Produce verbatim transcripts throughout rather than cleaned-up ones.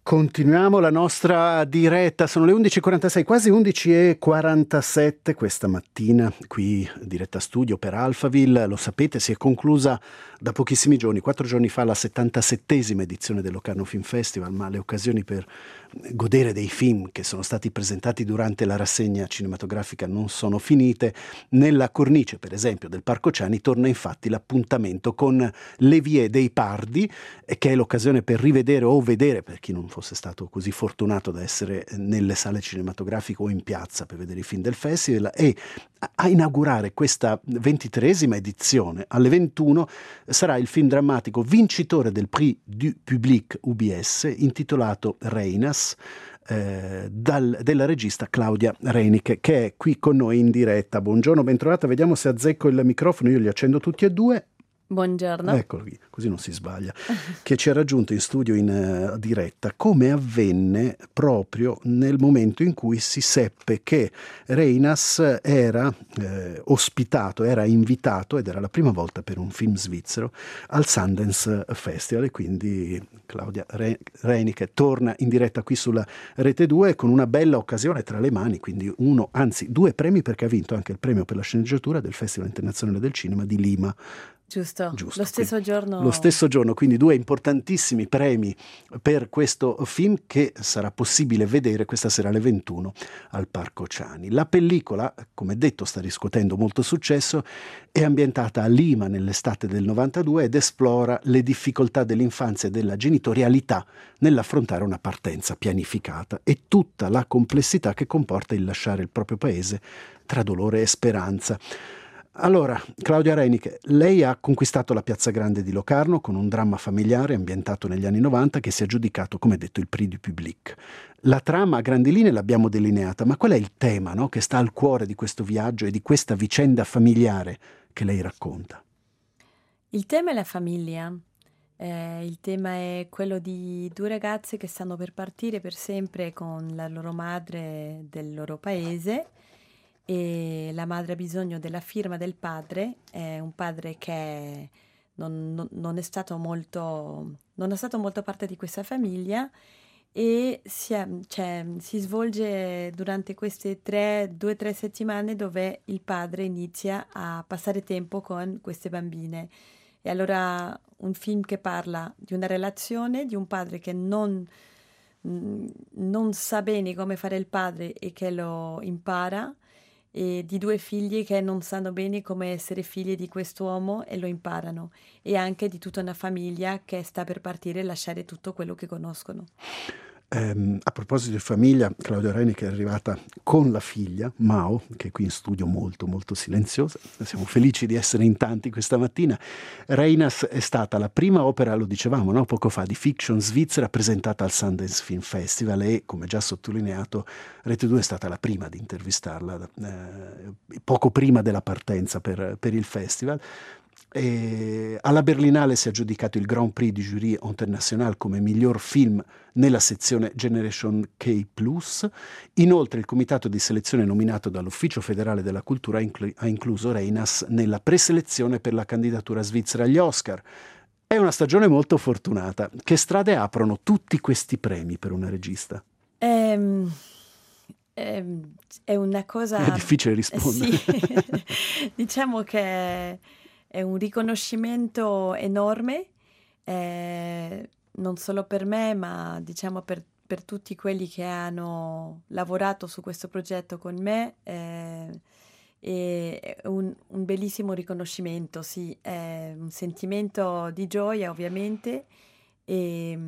Continuiamo la nostra diretta, sono le undici e quarantasei, quasi undici e quarantasette questa mattina, qui diretta studio per Alphaville. Lo sapete, si è conclusa da pochissimi giorni, quattro giorni fa, la settantasettesima edizione del Locarno Film Festival, ma le occasioni per godere dei film che sono stati presentati durante la rassegna cinematografica non sono finite. Nella cornice, per esempio, del Parco Ciani torna infatti l'appuntamento con Le Vie dei Pardi, che è l'occasione per rivedere o vedere, per chi non fosse stato così fortunato da essere nelle sale cinematografiche o in piazza per vedere i film del festival, e a inaugurare questa ventitreesima edizione alle ventuno sarà il film drammatico vincitore del Prix du Public U B S intitolato Reinas, eh, dal, della regista Claudia Reinicke, che è qui con noi in diretta. Buongiorno, bentrovata, vediamo se azzecco il microfono, io li accendo tutti e due. Buongiorno. Eccolo qui, così non si sbaglia. Che ci ha raggiunto in studio in uh, diretta, come avvenne proprio nel momento in cui si seppe che Reinas era eh, ospitato, era invitato, ed era la prima volta per un film svizzero, al Sundance Festival, e quindi Claudia Re- Reinicke torna in diretta qui sulla Rete due con una bella occasione tra le mani, quindi uno, anzi due premi, perché ha vinto anche il premio per la sceneggiatura del Festival Internazionale del Cinema di Lima. Giusto, Giusto, lo stesso quindi, giorno. Lo stesso giorno, quindi due importantissimi premi per questo film che sarà possibile vedere questa sera alle ventuno al Parco Ciani. La pellicola, come detto, sta riscuotendo molto successo, è ambientata a Lima nell'estate del novantadue ed esplora le difficoltà dell'infanzia e della genitorialità nell'affrontare una partenza pianificata e tutta la complessità che comporta il lasciare il proprio paese tra dolore e speranza. Allora, Claudia Reinicke, lei ha conquistato la Piazza Grande di Locarno con un dramma familiare ambientato negli anni novanta che si è aggiudicato, come detto, il Prix du Public. La trama a grandi linee l'abbiamo delineata, ma qual è il tema, no, che sta al cuore di questo viaggio e di questa vicenda familiare che lei racconta? Il tema è la famiglia. Eh, il tema è quello di due ragazze che stanno per partire per sempre con la loro madre del loro paese, e la madre ha bisogno della firma del padre. È un padre che non, non- non è stato molto, non è stato molto parte di questa famiglia, e si, è- cioè, si svolge durante queste tre, due o tre settimane dove il padre inizia a passare tempo con queste bambine. E allora un film che parla di una relazione, di un padre che non, mm, non sa bene come fare il padre e che lo impara, e di due figli che non sanno bene come essere figli di quest'uomo e lo imparano, e anche di tutta una famiglia che sta per partire e lasciare tutto quello che conoscono. Ehm, a proposito di famiglia, Claudia Reinicke è arrivata con la figlia, Mao, che è qui in studio molto molto silenziosa. Siamo felici di essere in tanti questa mattina. Reinas è stata la prima opera, lo dicevamo, no, poco fa, di fiction svizzera presentata al Sundance Film Festival, e, come già sottolineato, Rete due è stata la prima di intervistarla, eh, poco prima della partenza per, per il festival. E alla Berlinale si è aggiudicato il Grand Prix di Jury International come miglior film nella sezione Generation K plus. Inoltre il comitato di selezione nominato dall'Ufficio federale della cultura ha, inclu- ha incluso Reinas nella preselezione per la candidatura svizzera agli Oscar. È una stagione molto fortunata. Che strade aprono tutti questi premi per una regista? Ehm, ehm, è una È cosa, difficile eh, sì, rispondere. diciamo che è un riconoscimento enorme, eh, non solo per me, ma diciamo per, per tutti quelli che hanno lavorato su questo progetto con me. Eh, e è un, un bellissimo riconoscimento, sì, è un sentimento di gioia ovviamente, e,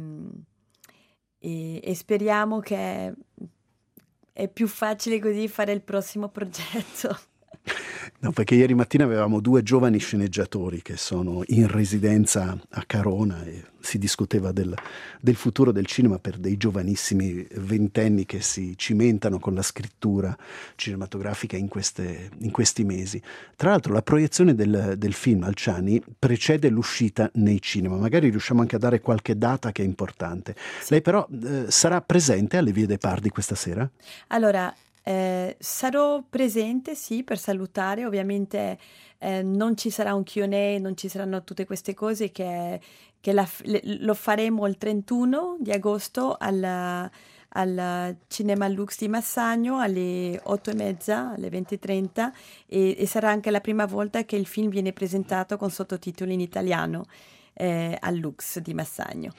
e- e speriamo che è più facile così fare il prossimo progetto. No, perché ieri mattina avevamo due giovani sceneggiatori che sono in residenza a Carona e si discuteva del, del futuro del cinema per dei giovanissimi ventenni che si cimentano con la scrittura cinematografica in, queste, in questi mesi. Tra l'altro la proiezione del, del film al Ciani precede l'uscita nei cinema, magari riusciamo anche a dare qualche data che è importante. Sì. Lei però eh, sarà presente alle Vie dei Pardi questa sera? Allora, Eh, sarò presente, sì, per salutare. Ovviamente eh, non ci sarà un Q and A, non ci saranno tutte queste cose che, che la f- le- lo faremo il trentuno di agosto al, al Cinema Lux di Massagno alle otto e mezza, alle venti e trenta e, e sarà anche la prima volta che il film viene presentato con sottotitoli in italiano eh, al Lux di Massagno.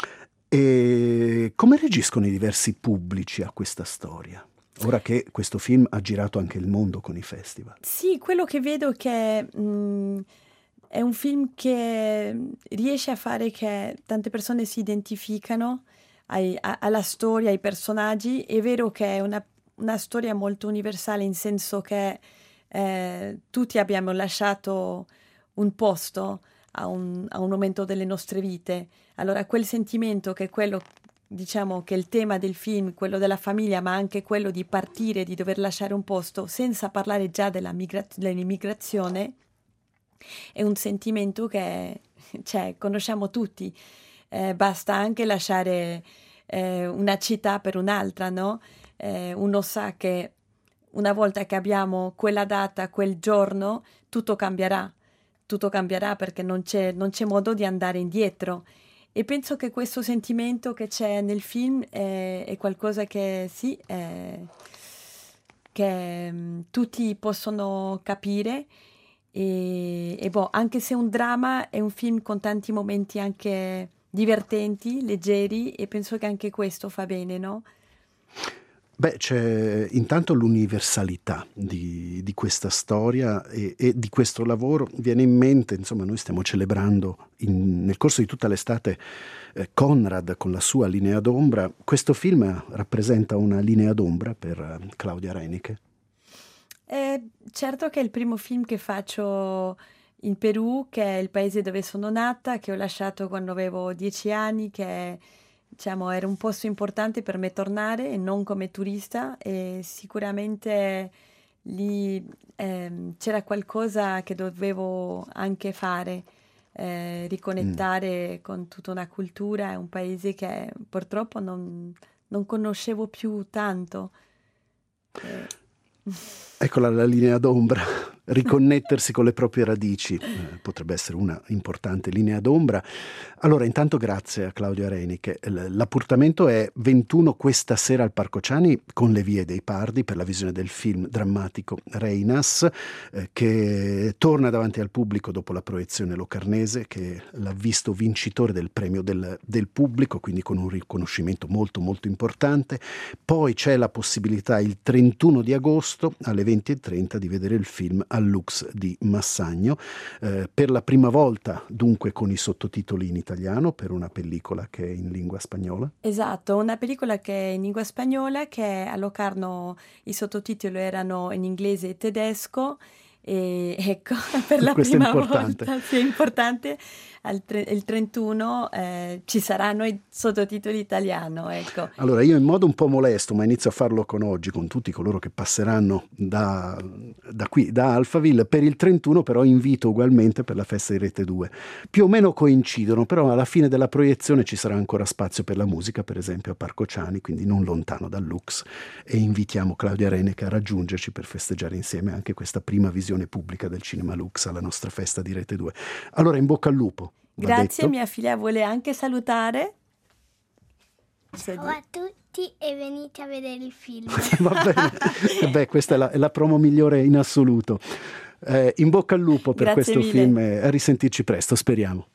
E come reagiscono i diversi pubblici a questa storia? Ora che questo film ha girato anche il mondo con i festival. Sì, quello che vedo è che mh, è un film che riesce a fare che tante persone si identificano ai- a- alla storia, ai personaggi. È vero che è una, una storia molto universale, in senso che eh, tutti abbiamo lasciato un posto a un, a un momento delle nostre vite. Allora, quel sentimento che è quello, diciamo, che è il tema del film, quello della famiglia, ma anche quello di partire, di dover lasciare un posto, senza parlare già della migra- dell'immigrazione, è un sentimento che, cioè, conosciamo tutti. Eh, basta anche lasciare eh, una città per un'altra, no? Eh, uno sa che una volta che abbiamo quella data, quel giorno, tutto cambierà. Tutto cambierà perché non c'è, non c'è modo di andare indietro. E penso che questo sentimento che c'è nel film è, è qualcosa che sì, è- che mm, tutti possono capire. E, e boh, anche se è un dramma, è un film con tanti momenti anche divertenti, leggeri, e penso che anche questo fa bene, no? Beh, c'è intanto l'universalità di, di questa storia e, e di questo lavoro. Viene in mente, insomma, noi stiamo celebrando in- nel corso di tutta l'estate eh, Conrad con la sua Linea d'ombra. Questo film rappresenta una linea d'ombra per eh, Claudia Reinicke. Eh, certo che è il primo film che faccio in Perù, che è il paese dove sono nata, che ho lasciato quando avevo dieci anni, che diciamo era un posto importante per me tornare e non come turista, e sicuramente lì ehm, c'era qualcosa che dovevo anche fare, eh, Mm. riconnettare con tutta una cultura, è un paese che purtroppo non, non conoscevo più tanto. Eh, Eccola la linea d'ombra, riconnettersi con le proprie radici, eh, potrebbe essere una importante linea d'ombra. Allora, intanto grazie a Claudia Reinicke. L- L'appuntamento è ventuno questa sera al Parco Ciani con le Vie dei Pardi per la visione del film drammatico Reinas, eh, che torna davanti al pubblico dopo la proiezione locarnese, che l'ha visto vincitore del premio del, del pubblico, quindi con un riconoscimento molto molto importante. Poi c'è la possibilità il trentuno di agosto alle venti e trenta di vedere il film al Lux di Massagno, eh, per la prima volta dunque con i sottotitoli in italiano per una pellicola che è in lingua spagnola. Esatto, una pellicola che è in lingua spagnola, che a Locarno i sottotitoli erano in inglese e tedesco, e ecco, per la Questo è prima importante. volta, sì, è importante, al tre- il trentuno eh, ci saranno i sottotitoli italiano, ecco. Allora, io in modo un po' molesto, ma inizio a farlo con oggi, con tutti coloro che passeranno da, da qui, da Alphaville, per il trentuno però invito ugualmente per la festa di Rete due. Più o meno coincidono, però alla fine della proiezione ci sarà ancora spazio per la musica, per esempio a Parco Ciani, quindi non lontano dal Lux, e invitiamo Claudia Reinicke a raggiungerci per festeggiare insieme anche questa prima visione pubblica del Cinema Lux alla nostra festa di Rete due. Allora, in bocca al lupo, va Grazie, detto. mia figlia vuole anche salutare. Cosa Ciao dire? a tutti e venite a vedere il film. Va bene, e beh, questa è la, è la promo migliore in assoluto. Eh, in bocca al lupo per Grazie questo mille. film e a risentirci presto, speriamo.